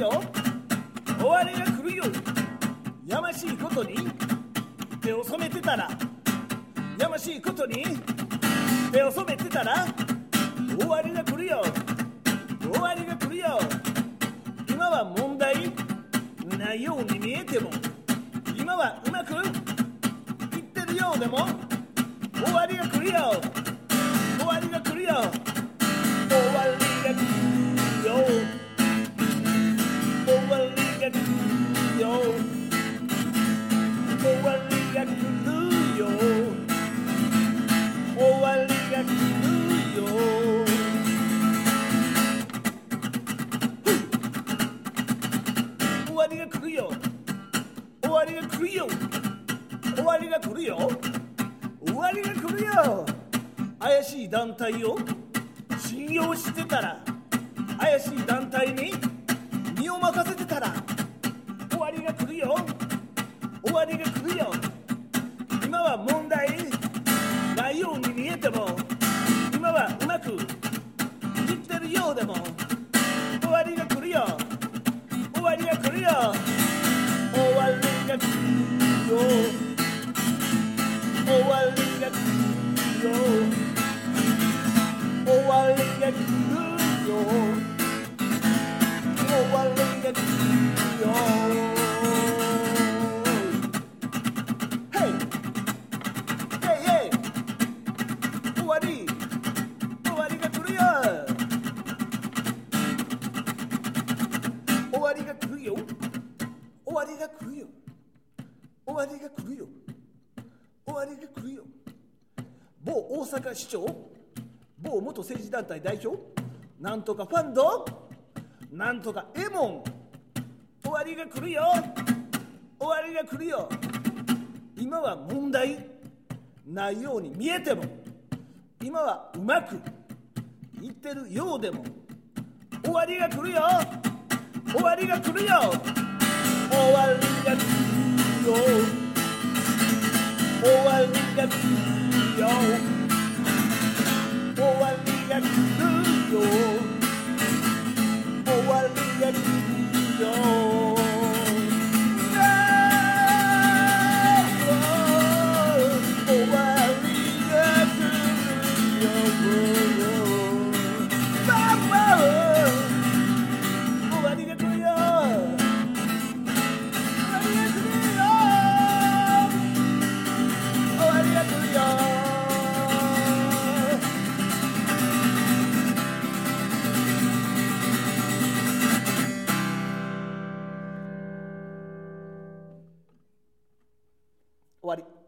よ、終わりが来るよ。やましいことに手を染めてたら、やましいことに手を染めてたら、終わりが来るよ、終わりが来るよ。今は問題ないように見えても、今はうまくいってるようでも、終わりが来るよ、終わりが来るよ、終わりが来るよ、終わりが来るよ、終わりが来るよ、終わりが来るよ。終わりが来るよ、終わりが来るよ、終わりが来るよ、終わりが来るよ。怪しい団体を信用してたら、怪しい団体に身を任せてたら、終わりが来るよ、終わりが来るよ。今は問題ないように見えても、今はうまくいってるようでも、終わりが来るよ、終わりが来るよ、終わりが来るよ、終わりが来るよ、終わりが来るよ、終わりが来るよ。Hey! Hey, hey! 終わりが来るよ、終わりが来るよ、終わりが来るよ、終わりが来るよ、終わりが来るよ。某大阪市長、某元政治団体代表、なんとかファンド、なんとかエモン、終わりが来るよ、終わりが来るよ。今は問題ないように見えても、今はうまくいってるようでも、終わりが来るよ、終わりが来るよ、終わりが来るよ、終わりが来るよ、終わりが来るよ、終わりが来るよ。終わり。